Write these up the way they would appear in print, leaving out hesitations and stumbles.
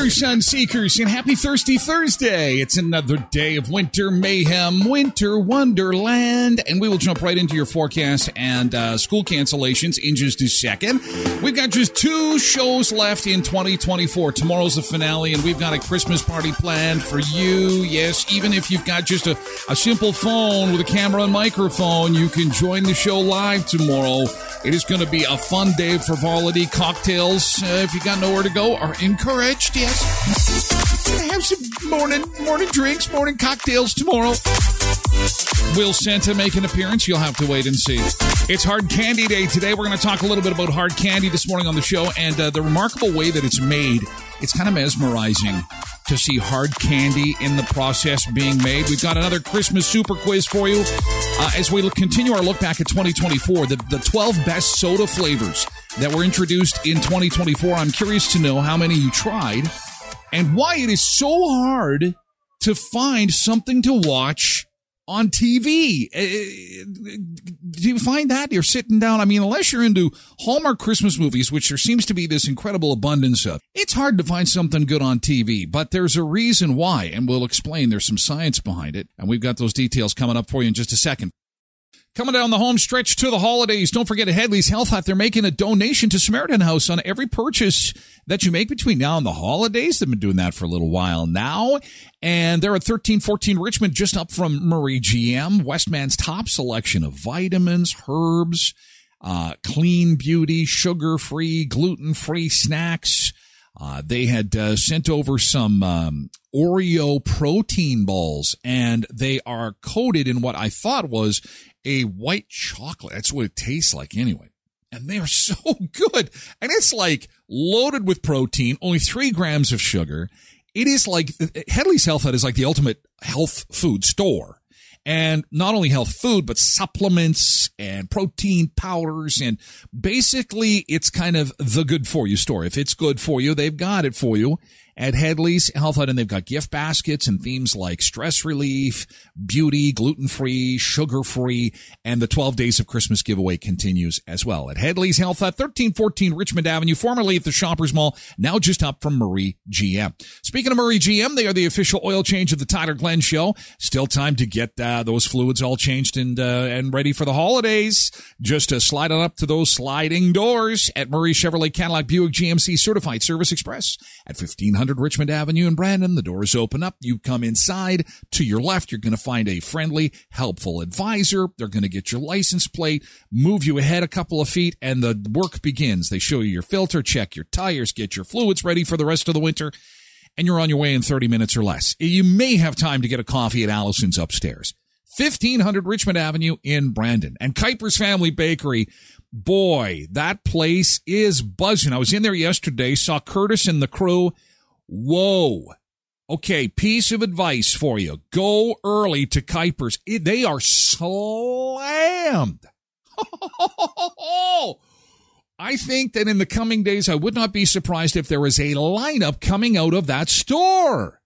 Sunseekers, and happy Thirsty Thursday. It's another day of winter mayhem, winter wonderland, and we will jump right into your forecast and school cancellations in just a second. We've got just 2 shows left in 2024. Tomorrow's the finale, and we've got a Christmas party planned for you. Yes, even if you've got just a simple phone with a camera and microphone, you can join the show live tomorrow. It is going to be a fun day of frivolity. Cocktails, if you got nowhere to go, are encouraged, yes. Have some morning drinks, morning cocktails tomorrow. Will Santa make an appearance? You'll have to wait and see. It's Hard Candy Day today. We're going to talk a little bit about hard candy this morning on the show, and the remarkable way that it's made. It's kind of mesmerizing to see hard candy in the process being made. We've got another Christmas super quiz for you. As we continue our look back at 2024, the 12 best soda flavors that were introduced in 2024. I'm curious to know how many you tried and why it is so hard to find something to watch on TV. Do you find that? You're sitting down, unless you're into Hallmark Christmas movies, which there seems to be this incredible abundance of, it's hard to find something good on TV, but there's a reason why, and we'll explain. There's some science behind it, and we've got those details coming up for you in just a second. Coming down the home stretch to the holidays, don't forget at Hedley's Health Hut, they're making a donation to Samaritan House on every purchase that you make between now and the holidays. They've been doing that for a little while now. And they're at 1314 Richmond, just up from Murray GM. Westman's top selection of vitamins, herbs, clean beauty, sugar-free, gluten-free snacks. They had sent over some Oreo protein balls, and they are coated in what I thought was a white chocolate. That's what it tastes like anyway. And they are so good. And it's like loaded with protein, only 3 grams of sugar. It is like, Hedley's Health Hut is like the ultimate health food store. And not only health food, but supplements and protein powders. And basically, it's kind of the good for you store. If it's good for you, they've got it for you at Hedley's Health Hut. And they've got gift baskets and themes like stress relief, beauty, gluten-free, sugar-free. And the 12 Days of Christmas giveaway continues as well at Hedley's Health Hut, 1314 Richmond Avenue, formerly at the Shoppers Mall, now just up from Murray GM. Speaking of Murray GM, they are the official oil change of the Tyler Glenn Show. Still time to get those fluids all changed and ready for the holidays. Just slide on up to those sliding doors at Murray Chevrolet Cadillac Buick GMC Certified Service Express at 1500 Richmond Avenue in Brandon. The doors open up. You come inside. To your left, you're going to find a friendly, helpful advisor. They're going to get your license plate, move you ahead a couple of feet, and the work begins. They show you your filter, check your tires, get your fluids ready for the rest of the winter, and you're on your way in 30 minutes or less. You may have time to get a coffee at Allison's upstairs. 1500 Richmond Avenue in Brandon. And Kuiper's Family Bakery, boy, that place is buzzing. I was in there yesterday, saw Curtis and the crew. Whoa. Okay, piece of advice for you. Go early to Kuiper's. They are slammed. I think that in the coming days, I would not be surprised if there is a lineup coming out of that store.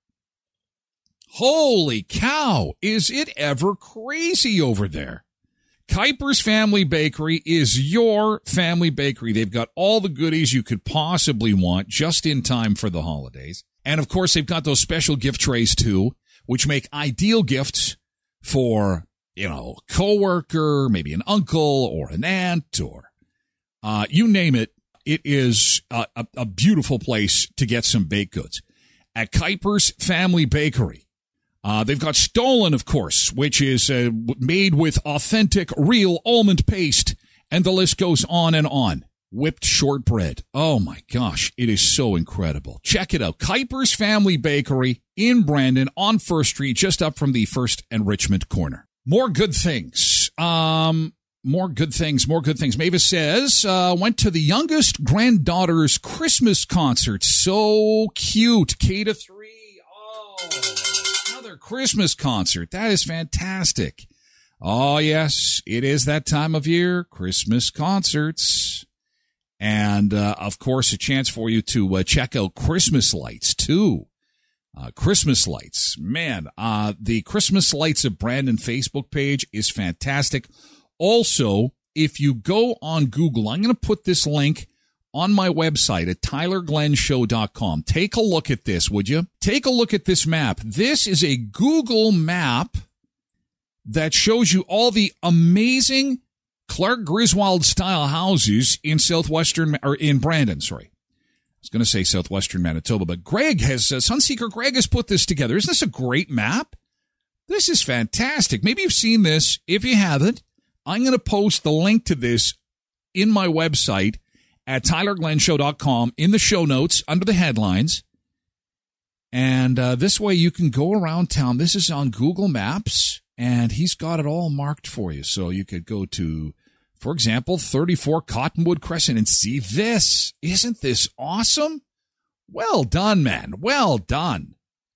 Holy cow, is it ever crazy over there? Kuiper's Family Bakery is your family bakery. They've got all the goodies you could possibly want just in time for the holidays. And of course, they've got those special gift trays too, which make ideal gifts for, coworker, maybe an uncle or an aunt or, you name it. It is a beautiful place to get some baked goods at Kuiper's Family Bakery. They've got Stolen, of course, which is made with authentic, real almond paste, and the list goes on and on. Whipped shortbread. Oh, my gosh. It is so incredible. Check it out. Kuiper's Family Bakery in Brandon on First Street, just up from the First and Richmond corner. More good things. More good things. Mavis says, went to the youngest granddaughter's Christmas concert. So cute. K-3. Oh, another Christmas concert. That is fantastic. Oh, yes, it is that time of year. Christmas concerts. And, of course, a chance for you to check out Christmas lights, too. Christmas lights. Man, the Christmas Lights of Brandon Facebook page is fantastic. Also, if you go on Google, I'm going to put this link on my website at tylerglenshow.com. Take a look at this, would you? Take a look at this map. This is a Google map that shows you all the amazing Clark Griswold style houses in in Brandon, sorry. I was going to say southwestern Manitoba, but Sunseeker Greg has put this together. Isn't this a great map? This is fantastic. Maybe you've seen this. If you haven't, I'm going to post the link to this in my website at tylerglenshow.com in the show notes under the headlines. And this way you can go around town. This is on Google Maps, and he's got it all marked for you. So you could go to, for example, 34 Cottonwood Crescent and see this. Isn't this awesome? Well done, man. Well done.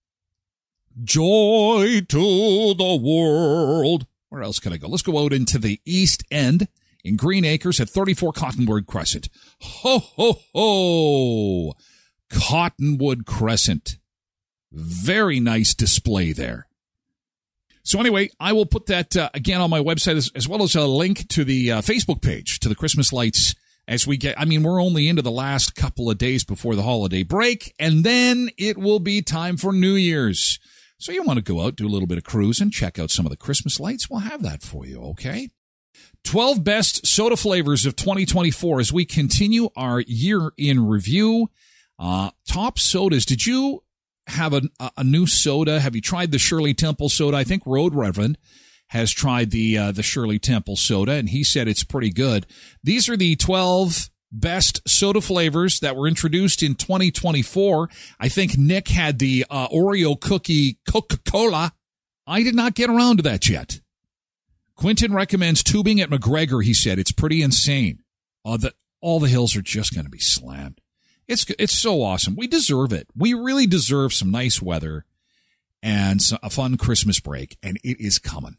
Joy to the world. Where else can I go? Let's go out into the East End in Green Acres at 34 Cottonwood Crescent. Ho, ho, ho. Cottonwood Crescent. Very nice display there. So anyway, I will put that again on my website as well as a link to the Facebook page, to the Christmas lights as we get, we're only into the last couple of days before the holiday break, and then it will be time for New Year's. So you want to go out, do a little bit of cruising, check out some of the Christmas lights, we'll have that for you, okay? 12 best soda flavors of 2024 as we continue our year in review. Top sodas. Did you have a new soda? Have you tried the Shirley Temple soda? I think Road Reverend has tried the Shirley Temple soda, and he said it's pretty good. These are the 12 best soda flavors that were introduced in 2024. I think Nick had the Oreo cookie Coca-Cola. I did not get around to that yet. Quentin recommends tubing at McGregor, he said. It's pretty insane. All the hills are just going to be slammed. It's so awesome. We deserve it. We really deserve some nice weather and a fun Christmas break, and it is coming.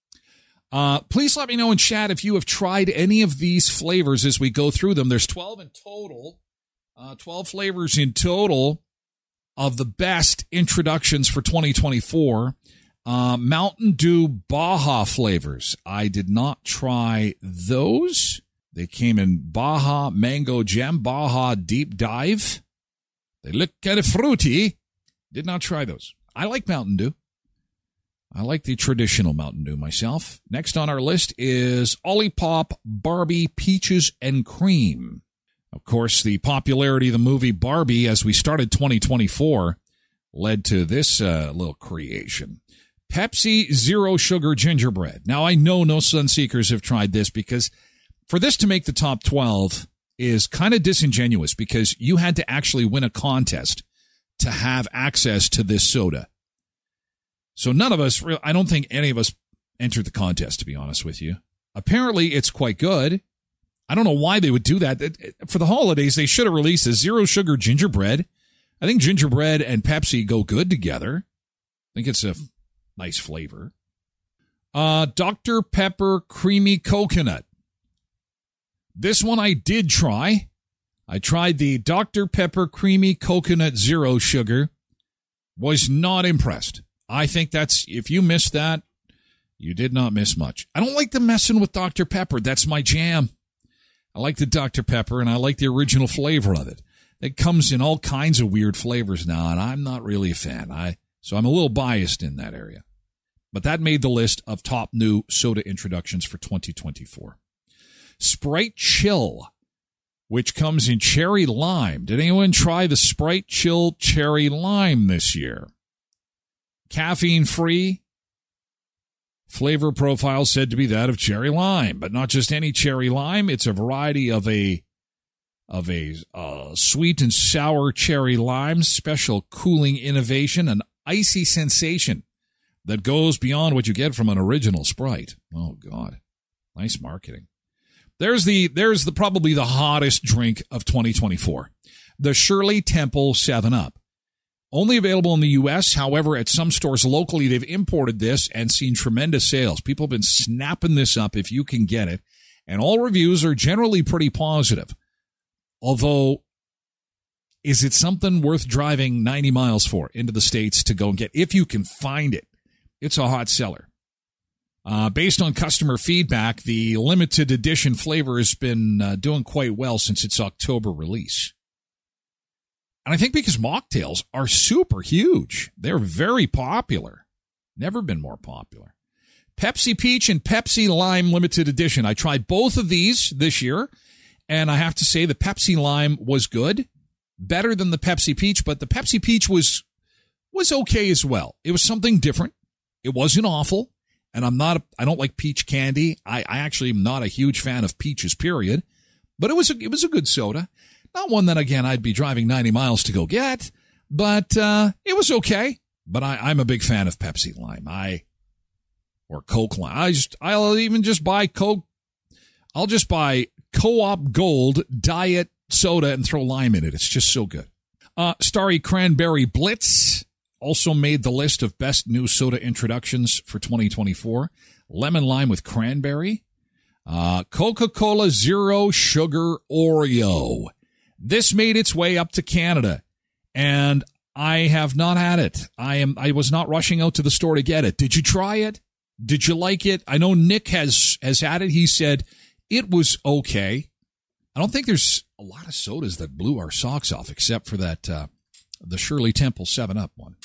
Please let me know in chat if you have tried any of these flavors as we go through them. There's 12 in total, 12 flavors in total of the best introductions for 2024. Mountain Dew Baja flavors. I did not try those. They came in Baja Mango Gem, Baja Deep Dive. They look kind of fruity. Did not try those. I like Mountain Dew. I like the traditional Mountain Dew myself. Next on our list is Olipop Barbie Peaches and Cream. Of course, the popularity of the movie Barbie as we started 2024 led to this little creation. Pepsi Zero Sugar Gingerbread. Now, I know no Sunseekers have tried this because for this to make the top 12 is kind of disingenuous because you had to actually win a contest to have access to this soda. So none of us, I don't think any of us entered the contest, to be honest with you. Apparently, it's quite good. I don't know why they would do that. For the holidays, they should have released a Zero Sugar Gingerbread. I think gingerbread and Pepsi go good together. I think it's a nice flavor. Dr. Pepper Creamy Coconut. This one I did try. I tried the Dr. Pepper Creamy Coconut Zero Sugar. Was not impressed. I think if you missed that, you did not miss much. I don't like the messing with Dr. Pepper. That's my jam. I like the Dr. Pepper, and I like the original flavor of it. It comes in all kinds of weird flavors now, and I'm not really a fan. So I'm a little biased in that area. But that made the list of top new soda introductions for 2024. Sprite Chill, which comes in cherry lime. Did anyone try the Sprite Chill cherry lime this year? Caffeine-free. Flavor profile said to be that of cherry lime, but not just any cherry lime. It's a variety of a sweet and sour cherry lime, special cooling innovation, an icy sensation that goes beyond what you get from an original Sprite. Oh God, nice marketing. There's probably the hottest drink of 2024, the Shirley Temple 7-Up. Only available in the U.S. However, at some stores locally, they've imported this and seen tremendous sales. People have been snapping this up if you can get it. And all reviews are generally pretty positive. Although, is it something worth driving 90 miles for into the States to go and get? If you can find it, it's a hot seller. Based on customer feedback, the limited edition flavor has been doing quite well since its October release. And I think because mocktails are super huge. They're very popular. Never been more popular. Pepsi Peach and Pepsi Lime limited edition. I tried both of these this year, and I have to say the Pepsi Lime was good. Better than the Pepsi Peach, but the Pepsi Peach was okay as well. It was something different. It wasn't awful. And I don't like peach candy. I actually am not a huge fan of peaches, period. But it was a good soda. Not one that, again, I'd be driving 90 miles to go get. But it was okay. But I'm a big fan of Pepsi Lime. Or Coke Lime. I'll even just buy Coke. I'll just buy Co-op Gold Diet Soda and throw lime in it. It's just so good. Starry Cranberry Blitz also made the list of best new soda introductions for 2024. Lemon lime with cranberry. Coca-Cola Zero Sugar Oreo. This made its way up to Canada, and I have not had it. I was not rushing out to the store to get it. Did you try it? Did you like it? I know Nick has had it. He said it was okay. I don't think there's a lot of sodas that blew our socks off, except for that the Shirley Temple 7-Up one.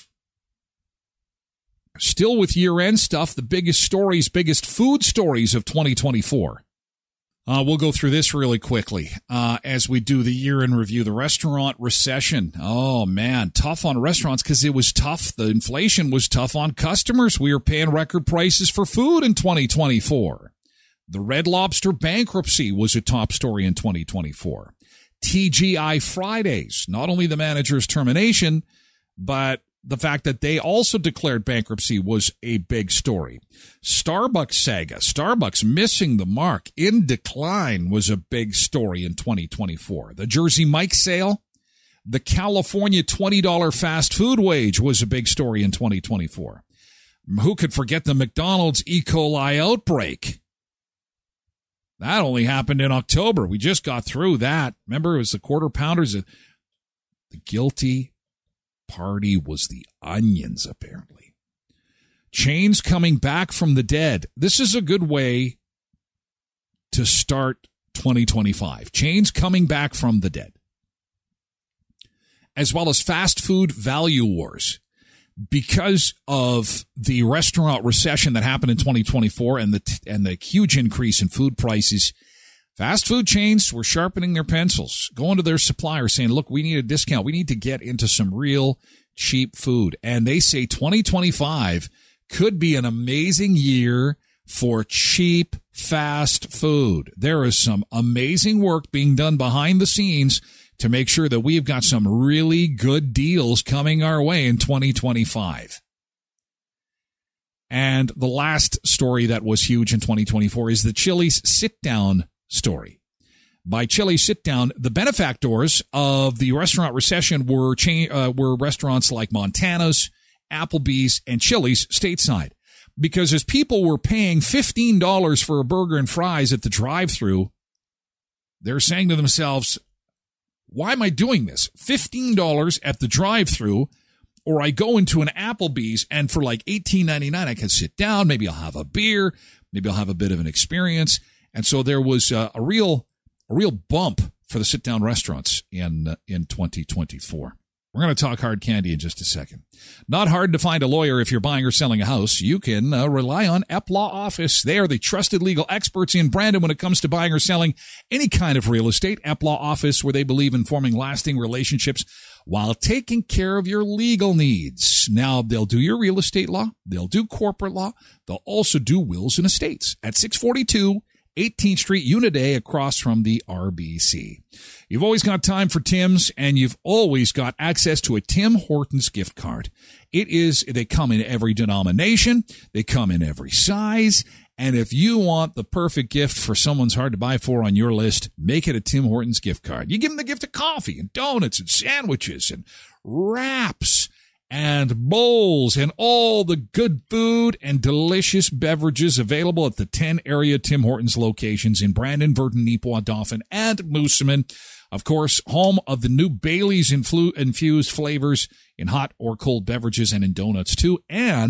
Still with year-end stuff, the biggest food stories of 2024. We'll go through this really quickly as we do the year-end review. The restaurant recession. Oh, man, tough on restaurants because it was tough. The inflation was tough on customers. We were paying record prices for food in 2024. The Red Lobster bankruptcy was a top story in 2024. TGI Fridays, not only the manager's termination, but the fact that they also declared bankruptcy was a big story. Starbucks saga, Starbucks missing the mark, in decline, was a big story in 2024. The Jersey Mike sale, the California $20 fast food wage was a big story in 2024. Who could forget the McDonald's E. coli outbreak? That only happened in October. We just got through that. Remember, it was the Quarter Pounders. The guilty party was the Onions, apparently. Chains coming back from the dead. This is a good way to start 2025. Chains coming back from the dead. As well as fast food value wars. Because of the restaurant recession that happened in 2024 and the huge increase in food prices, fast food chains were sharpening their pencils, going to their suppliers saying, look, we need a discount. We need to get into some real cheap food. And they say 2025 could be an amazing year for cheap fast food. There is some amazing work being done behind the scenes to make sure that we've got some really good deals coming our way in 2025. And the last story that was huge in 2024 is the Chili's sit-down story. By Chili's sit-down, the benefactors of the restaurant recession were restaurants like Montana's, Applebee's, and Chili's stateside. Because as people were paying $15 for a burger and fries at the drive-thru, they're saying to themselves, why am I doing this? $15 at the drive-thru, or I go into an Applebee's and for like $18.99 I can sit down, maybe I'll have a beer, maybe I'll have a bit of an experience. And so there was a real bump for the sit-down restaurants in 2024. We're going to talk hard candy in just a second. Not hard to find a lawyer if you're buying or selling a house. You can rely on Epp Law Office. They are the trusted legal experts in Brandon when it comes to buying or selling any kind of real estate. Epp Law Office, where they believe in forming lasting relationships while taking care of your legal needs. Now, they'll do your real estate law. They'll do corporate law. They'll also do wills and estates at 642 18th Street, Unit A, across from the RBC. You've always got time for Tim's, and you've always got access to a Tim Hortons gift card. They come in every denomination, they come in every size, and if you want the perfect gift for someone's hard to buy for on your list, make it a Tim Hortons gift card. You give them the gift of coffee and donuts and sandwiches and wraps and bowls and all the good food and delicious beverages available at the 10 area Tim Hortons locations in Brandon, Virden, Neepawa, Dauphin, and Moosomin. Of course, home of the new Bailey's infused flavors in hot or cold beverages and in donuts too. And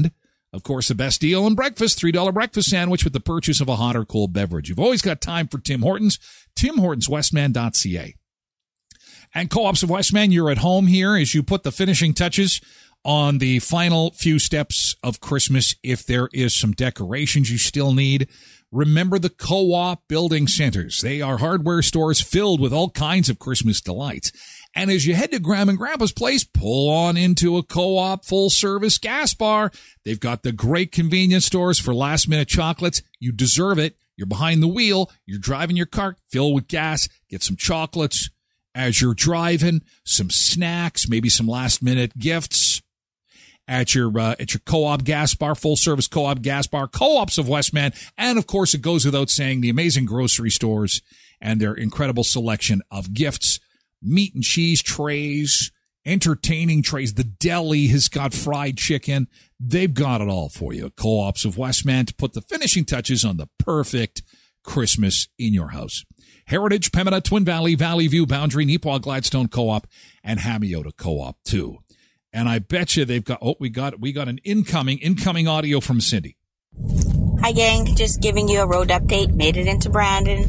Of course, the best deal in breakfast, $3 breakfast sandwich with the purchase of a hot or cold beverage. You've always got time for Tim Hortons, timhortonswestman.ca. And Co-ops of Westman, you're at home here as you put the finishing touches on the final few steps of Christmas. If there is some decorations you still need, remember the Co-op Building Centers. They are hardware stores filled with all kinds of Christmas delights. And as you head to Grandma and Grandpa's place, pull on into a Co-op full-service gas bar. They've got the great convenience stores for last-minute chocolates. You deserve it. You're behind the wheel. You're driving your car. Fill with gas. Get some chocolates as you're driving, some snacks, maybe some last-minute gifts at your Co-op gas bar, full-service Co-op gas bar, Co-ops of Westman. And, of course, it goes without saying, the amazing grocery stores and their incredible selection of gifts. Meat and cheese trays, entertaining trays. The deli has got fried chicken. They've got it all for you. Co-ops of Westman to put the finishing touches on the perfect Christmas in your house. Heritage, Pembina, Twin Valley, Valley View, Boundary, Neepawa, Gladstone Co-op, and Hamiota Co-op too. And I bet you they've got, we got an incoming audio from Cindy. Hi gang, just giving you a road update. Made it into Brandon.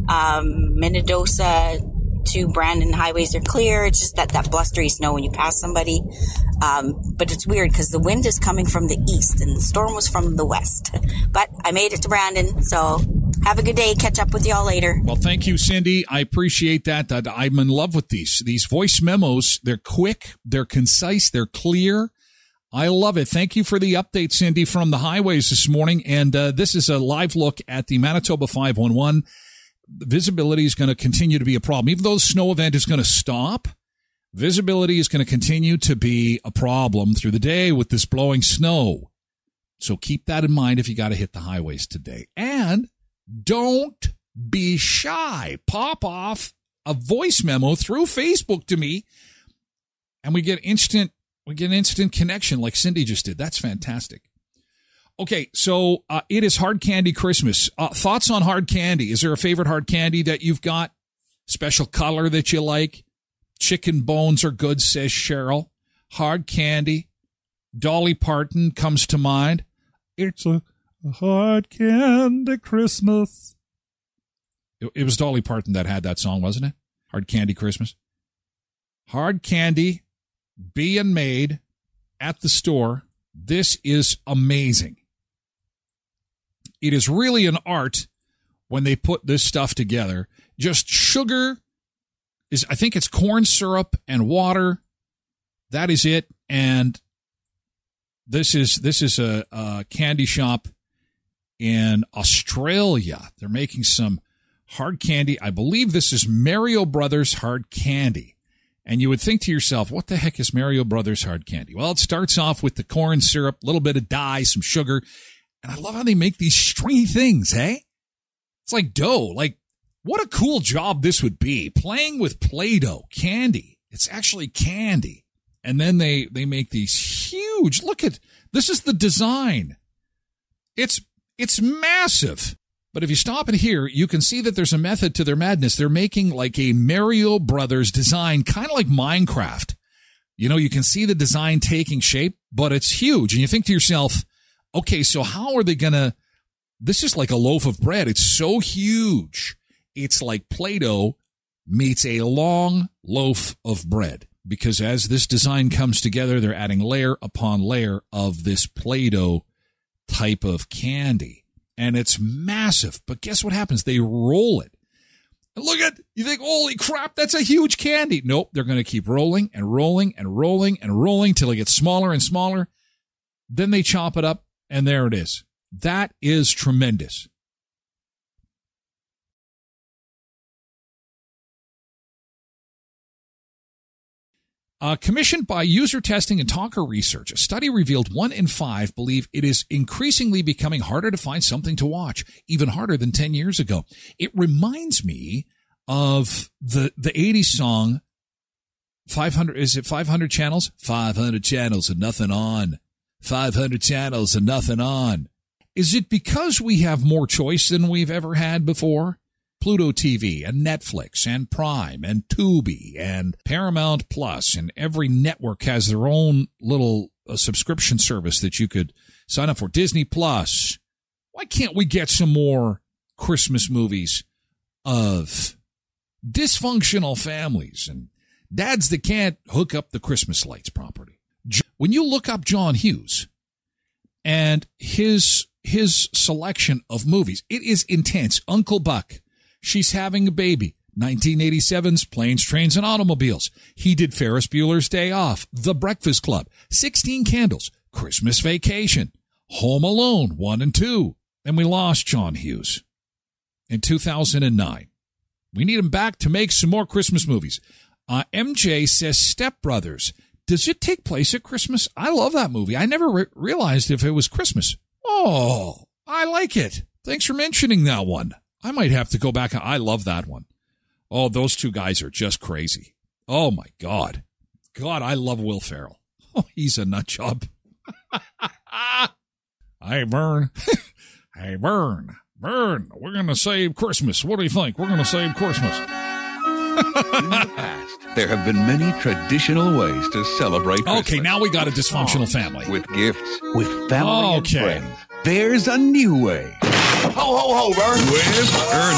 Minnedosa to Brandon highways are clear. It's just that blustery snow when you pass somebody. But it's weird because the wind is coming from the east and the storm was from the west. But I made it to Brandon, so have a good day. Catch up with y'all later. Well, thank you, Cindy. I appreciate that. I'm in love with these voice memos. They're quick, they're concise, they're clear. I love it. Thank you for the update, Cindy, from the highways this morning. And this is a live look at the Manitoba 511. Visibility is going to continue to be a problem. Even though the snow event is going to stop, visibility is going to continue to be a problem through the day with this blowing snow. So keep that in mind if you got to hit the highways today. And don't be shy. Pop off a voice memo through Facebook to me, and we get instant connection like Cindy just did. That's fantastic. Okay, so it is Hard Candy Christmas. Thoughts on hard candy? Is there a favorite hard candy that you've got? Special color that you like? Chicken bones are good, says Cheryl. Hard candy. Dolly Parton comes to mind. It's a hard candy Christmas. It was Dolly Parton that had that song, wasn't it? Hard Candy Christmas. Hard candy being made at the store. This is amazing. It is really an art when they put this stuff together. Just sugar I think it's corn syrup and water. That is it. And this is a candy shop in Australia. They're making some hard candy. I believe this is Mario Brothers Hard Candy. And you would think to yourself, what the heck is Mario Brothers Hard Candy? Well, it starts off with the corn syrup, a little bit of dye, some sugar. And I love how they make these stringy things, hey? It's like dough. Like, what a cool job this would be. Playing with Play-Doh, candy. It's actually candy. And then they make these huge, look at, this is the design. It's massive. But if you stop in here, you can see that there's a method to their madness. They're making like a Mario Brothers design, kind of like Minecraft. You know, you can see the design taking shape, but it's huge. And you think to yourself, okay, so how are they going to, this is like a loaf of bread. It's so huge. It's like Play-Doh meets a long loaf of bread. Because as this design comes together, they're adding layer upon layer of this Play-Doh type of candy. And it's massive. But guess what happens? They roll it. And look at, you think, holy crap, that's a huge candy. Nope, they're going to keep rolling and rolling and rolling and rolling till it gets smaller and smaller. Then they chop it up, and there it is. That is tremendous. Commissioned by User Testing and Talker Research, a study revealed 1 in 5 believe it is increasingly becoming harder to find something to watch, even harder than 10 years ago. It reminds me of the 80s song, 500, is it 500 channels? 500 channels and nothing on. 500 channels and nothing on. Is it because we have more choice than we've ever had before? Pluto TV and Netflix and Prime and Tubi and Paramount Plus, and every network has their own little subscription service that you could sign up for. Disney Plus. Why can't we get some more Christmas movies of dysfunctional families and dads that can't hook up the Christmas lights properly? When you look up John Hughes and his selection of movies, it is intense. Uncle Buck, She's Having a Baby, 1987's Planes, Trains, and Automobiles. He did Ferris Bueller's Day Off, The Breakfast Club, 16 Candles, Christmas Vacation, Home Alone 1 and 2. And we lost John Hughes in 2009. We need him back to make some more Christmas movies. MJ says Step Brothers. Does it take place at Christmas? I love that movie. I never realized if it was Christmas. Oh, I like it. Thanks for mentioning that one. I might have to go back. I love that one. Oh, those two guys are just crazy. Oh, my God. God, I love Will Ferrell. Oh, he's a nut job. Hey, Vern. Hey, Vern. Vern, we're going to save Christmas. What do you think? We're going to save Christmas. In the past, there have been many traditional ways to celebrate Christmas. Okay, now we got a dysfunctional family. With gifts, with family and Okay. friends. There's a new way. Ho, ho, ho, Vern. With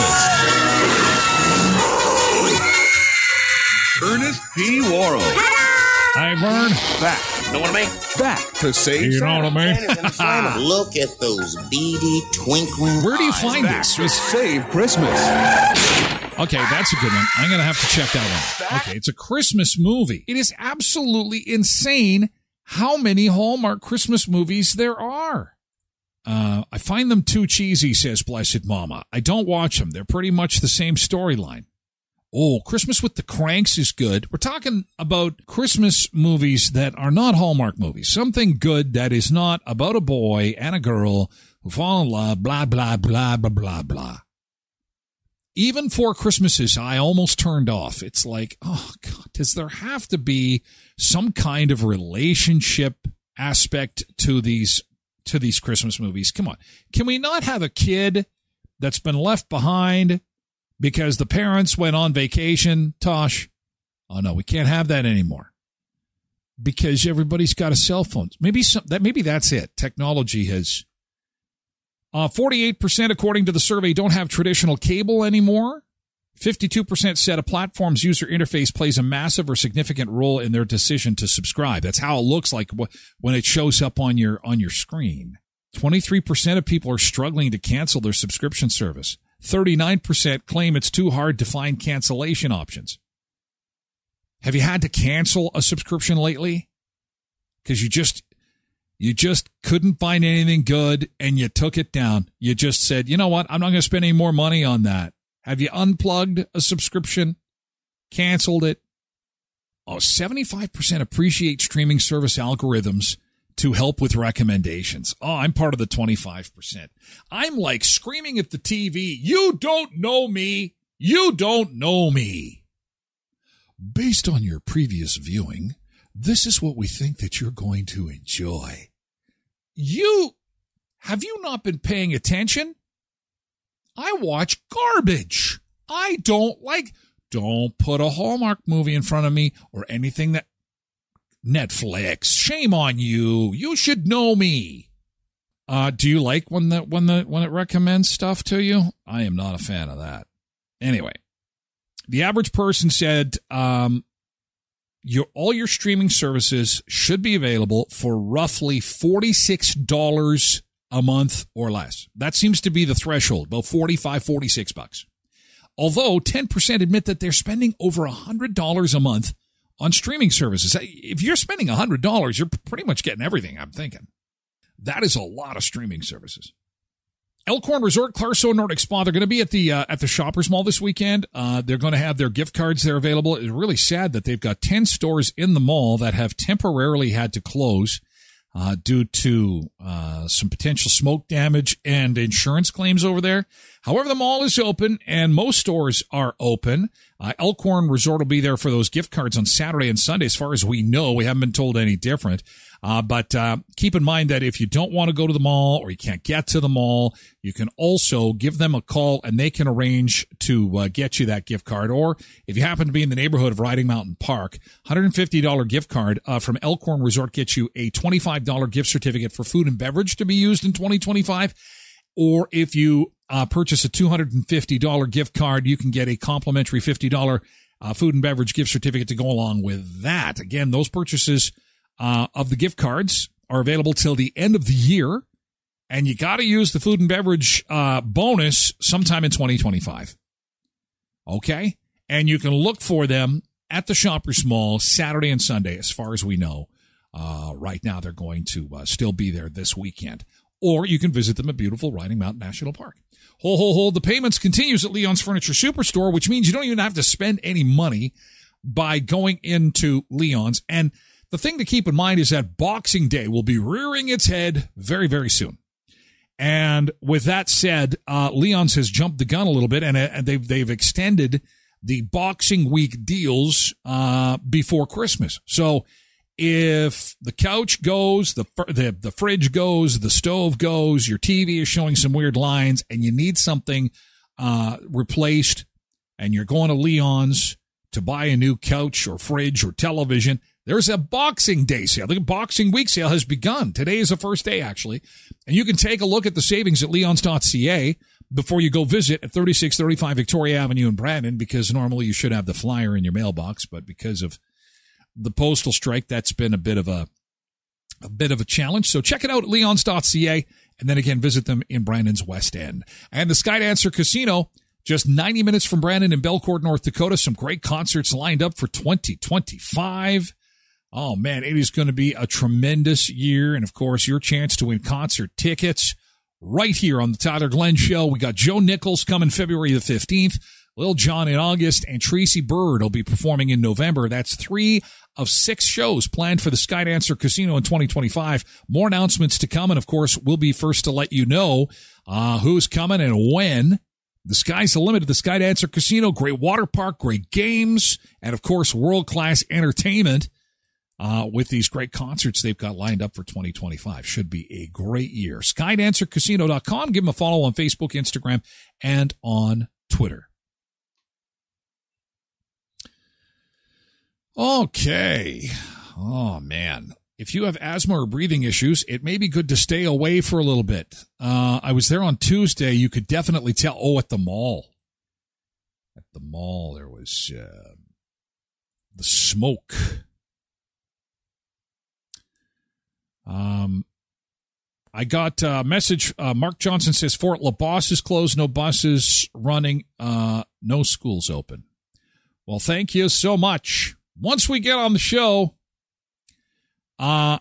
Ernest. Ernest P. Worrell. Hey, Vern. Back. Know what I mean? Back to save You know what I mean? Look at those beady, twinkling Where do you eyes. find Back this? to save Christmas. Okay, that's a good one. I'm going to have to check that one. Okay, it's a Christmas movie. It is absolutely insane how many Hallmark Christmas movies there are. I find them too cheesy, says Blessed Mama. I don't watch them. They're pretty much the same storyline. Oh, Christmas with the Cranks is good. We're talking about Christmas movies that are not Hallmark movies. Something good that is not about a boy and a girl who fall in love, blah, blah, blah, blah, blah, blah. Even Four Christmases, I almost turned off. It's like, oh, God, does there have to be some kind of relationship aspect to these Christmas movies? Come on. Can we not have a kid that's been left behind because the parents went on vacation, Tosh? Oh, no, we can't have that anymore because everybody's got a cell phone. Maybe that's it. Technology has... 48%, according to the survey, don't have traditional cable anymore. 52% said a platform's user interface plays a massive or significant role in their decision to subscribe. That's how it looks like when it shows up on your screen. 23% of people are struggling to cancel their subscription service. 39% claim it's too hard to find cancellation options. Have you had to cancel a subscription lately? Because you just couldn't find anything good and you took it down. You just said, you know what? I'm not going to spend any more money on that. Have you unplugged a subscription? Canceled it? Oh, 75% appreciate streaming service algorithms to help with recommendations. Oh, I'm part of the 25%. I'm like screaming at the TV, you don't know me. You don't know me. Based on your previous viewing, this is what we think that you're going to enjoy. Have you not been paying attention? I watch garbage. Don't put a Hallmark movie in front of me or anything that Netflix. Shame on you. You should know me. Do you like when it recommends stuff to you? I am not a fan of that. Anyway, the average person said, all your streaming services should be available for roughly $46 a month or less. That seems to be the threshold, about $45, $46. Although 10% admit that they're spending over $100 a month on streaming services. If you're spending $100, you're pretty much getting everything, I'm thinking. That is a lot of streaming services. Elkhorn Resort, Clarso, Nordic Spa, they're going to be at the Shoppers Mall this weekend. They're going to have their gift cards there available. It's really sad that they've got 10 stores in the mall that have temporarily had to close due to some potential smoke damage and insurance claims over there. However, the mall is open and most stores are open. Elkhorn Resort will be there for those gift cards on Saturday and Sunday. As far as we know, we haven't been told any different. But keep in mind that if you don't want to go to the mall or you can't get to the mall, you can also give them a call and they can arrange to get you that gift card. Or if you happen to be in the neighborhood of Riding Mountain Park, $150 gift card from Elkhorn Resort gets you a $25 gift certificate for food and beverage to be used in 2025. Or if you purchase a $250 gift card, you can get a complimentary $50 food and beverage gift certificate to go along with that. Again, those purchases of the gift cards are available till the end of the year, and you got to use the food and beverage bonus sometime in 2025. Okay? And you can look for them at the Shoppers Mall Saturday and Sunday, as far as we know. Right now, they're going to still be there this weekend. Or you can visit them at beautiful Riding Mountain National Park. Hold. The payments continues at Leon's Furniture Superstore, which means you don't even have to spend any money by going into Leon's. And the thing to keep in mind is that Boxing Day will be rearing its head very, very soon. And with that said, Leon's has jumped the gun a little bit, and they've extended the Boxing Week deals before Christmas. So if the couch goes, the fridge goes, the stove goes, your TV is showing some weird lines, and you need something replaced, and you're going to Leon's to buy a new couch or fridge or television, there's a Boxing Day sale. The Boxing Week sale has begun. Today is the first day, actually. And you can take a look at the savings at leons.ca before you go visit at 3635 Victoria Avenue in Brandon, because normally you should have the flyer in your mailbox, but because of the postal strike, that's been a bit of a challenge. So check it out at leons.ca, and then again, visit them in Brandon's West End. And the Skydancer Casino, just 90 minutes from Brandon in Belcourt, North Dakota. Some great concerts lined up for 2025. Oh, man, it is going to be a tremendous year. And, of course, your chance to win concert tickets right here on the Tyler Glenn Show. We got Joe Nichols coming February the 15th, Lil Jon in August, and Tracy Bird will be performing in November. That's 3 of 6 shows planned for the Skydancer Casino in 2025. More announcements to come, and, of course, we'll be first to let you know who's coming and when. The sky's the limit at the Skydancer Casino. Great water park, great games, and, of course, world-class entertainment. With these great concerts they've got lined up for 2025. Should be a great year. SkydancerCasino.com. Give them a follow on Facebook, Instagram, and on Twitter. Okay. Oh, man. If you have asthma or breathing issues, it may be good to stay away for a little bit. I was there on Tuesday. You could definitely tell. Oh, at the mall. At the mall, there was the smoke. I got a message. Mark Johnson says Fort LaBosse is closed, no buses running, no schools open. Well, thank you so much. Once we get on the show, I'm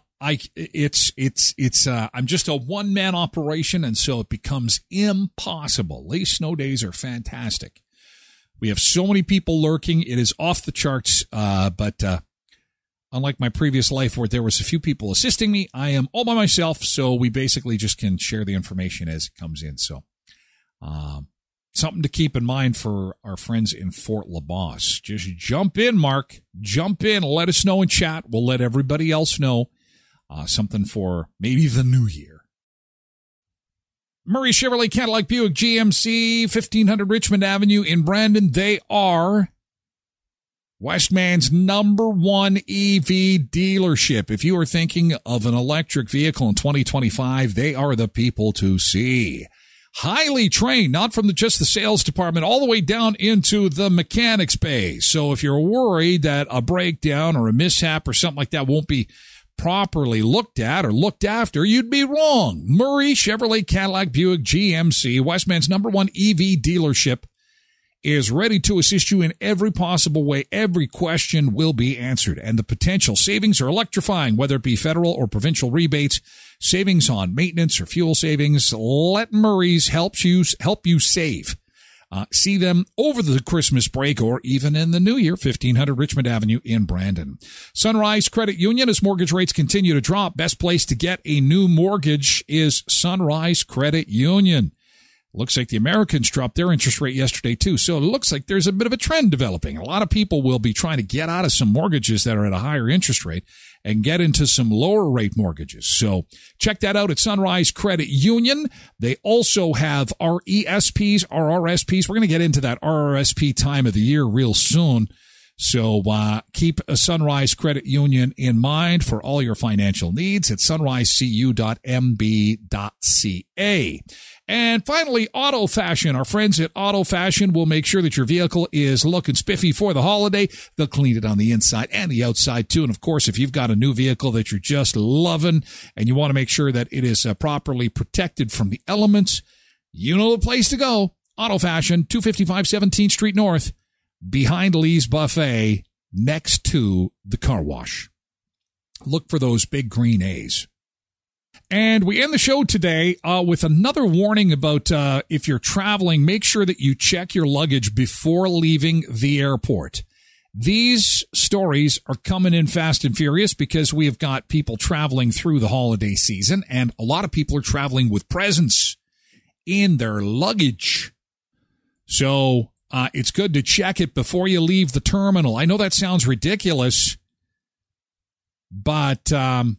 just a one-man operation, and so it becomes impossible. These snow days are fantastic. We have so many people lurking. It is off the charts, but unlike my previous life where there was a few people assisting me, I am all by myself, so we basically just can share the information as it comes in. So something to keep in mind for our friends in Fort LaBosse. Just jump in, Mark. Jump in. Let us know in chat. We'll let everybody else know something for maybe the new year. Murray Chevrolet Cadillac Buick GMC, 1500 Richmond Avenue in Brandon. They are Westman's #1 EV dealership. If you are thinking of an electric vehicle in 2025, they are the people to see. Highly trained, not from just the sales department, all the way down into the mechanics bay. So if you're worried that a breakdown or a mishap or something like that won't be properly looked at or looked after, you'd be wrong. Murray Chevrolet Cadillac Buick GMC, Westman's #1 EV dealership, is ready to assist you in every possible way. Every question will be answered, and the potential savings are electrifying, whether it be federal or provincial rebates, savings on maintenance or fuel savings. Let Murray's help you save. See them over the Christmas break or even in the new year, 1500 Richmond Avenue in Brandon. Sunrise Credit Union, as mortgage rates continue to drop, best place to get a new mortgage is Sunrise Credit Union. Looks like the Americans dropped their interest rate yesterday, too. So it looks like there's a bit of a trend developing. A lot of people will be trying to get out of some mortgages that are at a higher interest rate and get into some lower rate mortgages. So check that out at Sunrise Credit Union. They also have RESPs, RRSPs. We're going to get into that RRSP time of the year real soon. So keep a Sunrise Credit Union in mind for all your financial needs at sunrisecu.mb.ca. And finally, Auto Fashion. Our friends at Auto Fashion will make sure that your vehicle is looking spiffy for the holiday. They'll clean it on the inside and the outside, too. And, of course, if you've got a new vehicle that you're just loving and you want to make sure that it is properly protected from the elements, you know the place to go. Auto Fashion, 255 17th Street North, behind Lee's Buffet, next to the car wash. Look for those big green A's. And we end the show today with another warning about if you're traveling, make sure that you check your luggage before leaving the airport. These stories are coming in fast and furious because we have got people traveling through the holiday season, and a lot of people are traveling with presents in their luggage. So it's good to check it before you leave the terminal. I know that sounds ridiculous, but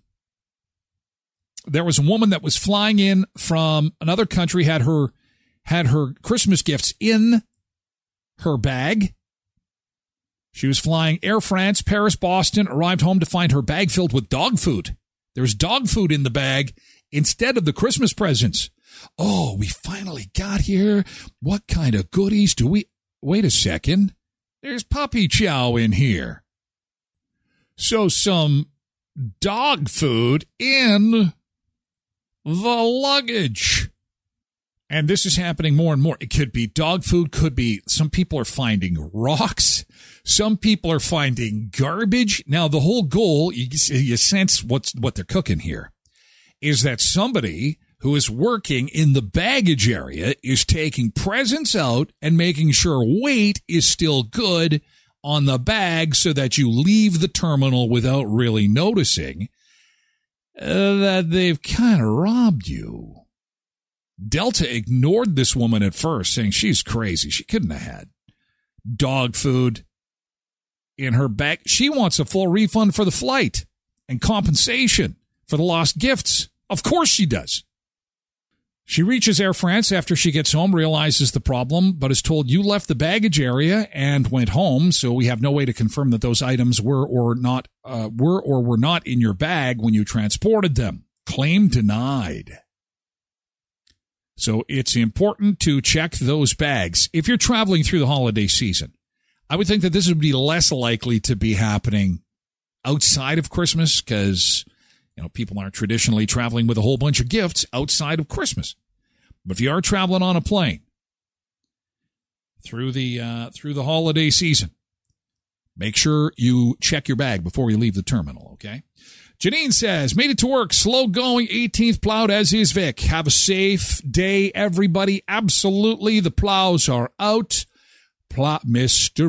there was a woman that was flying in from another country, had her Christmas gifts in her bag. She was flying Air France, Paris, Boston, arrived home to find her bag filled with dog food. There's dog food in the bag instead of the Christmas presents. Oh, we finally got here. What kind of goodies do we... Wait a second. There's puppy chow in here. So some dog food in the luggage. And this is happening more and more. It could be dog food, could be some people are finding rocks. Some people are finding garbage. Now, the whole goal, you sense what they're cooking here, is that somebody who is working in the baggage area is taking presents out and making sure weight is still good on the bag so that you leave the terminal without really noticing that they've kind of robbed you. Delta ignored this woman at first, saying she's crazy. She couldn't have had dog food in her bag. She wants a full refund for the flight and compensation for the lost gifts. Of course she does. She reaches Air France after she gets home, realizes the problem, but is told you left the baggage area and went home, so we have no way to confirm that those items were or were not in your bag when you transported them. Claim denied. So it's important to check those bags. If you're traveling through the holiday season, I would think that this would be less likely to be happening outside of Christmas because people aren't traditionally traveling with a whole bunch of gifts outside of Christmas. But if you are traveling on a plane through the holiday season, make sure you check your bag before you leave the terminal, okay? Janine says, made it to work, slow going, 18th plowed as is Vic. Have a safe day, everybody. Absolutely, the plows are out. Mr.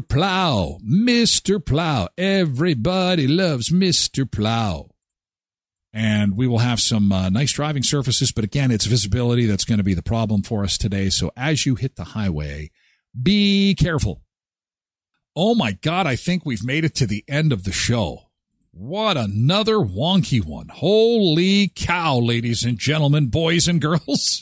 Plow. Everybody loves Mr. Plow. And we will have some nice driving surfaces, but again, it's visibility that's going to be the problem for us today. So as you hit the highway, be careful. Oh my God, I think we've made it to the end of the show. What another wonky one. Holy cow, ladies and gentlemen, boys and girls.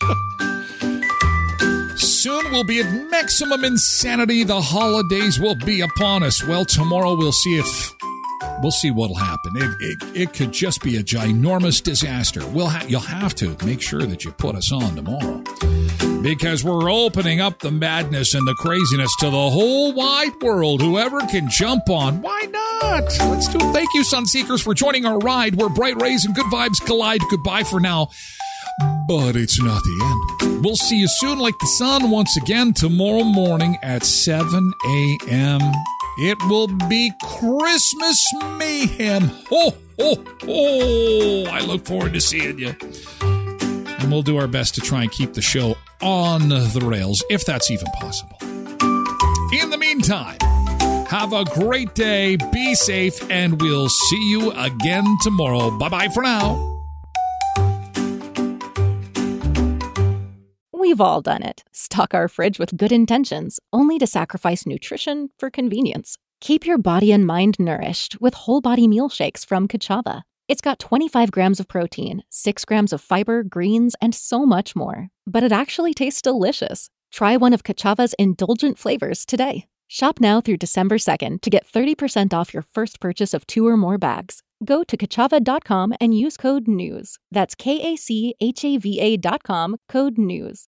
Soon we'll be at maximum insanity. The holidays will be upon us. Well, tomorrow we'll see what'll happen. It could just be a ginormous disaster. You'll have to make sure that you put us on tomorrow because we're opening up the madness and the craziness to the whole wide world. Whoever can jump on, why not? Let's do it. Thank you, Sunseekers, for joining our ride where bright rays and good vibes collide. Goodbye for now. But it's not the end. We'll see you soon like the sun once again tomorrow morning at 7 a.m. It will be Christmas mayhem. Ho, ho, ho. I look forward to seeing you. And we'll do our best to try and keep the show on the rails, if that's even possible. In the meantime, have a great day, be safe, and we'll see you again tomorrow. Bye-bye for now. We've all done it. Stock our fridge with good intentions, only to sacrifice nutrition for convenience. Keep your body and mind nourished with whole body meal shakes from Kachava. It's got 25 grams of protein, 6 grams of fiber, greens, and so much more. But it actually tastes delicious. Try one of Kachava's indulgent flavors today. Shop now through December 2nd to get 30% off your first purchase of 2 or more bags. Go to Kachava.com and use code NEWS. That's KACHAVA.com, code NEWS.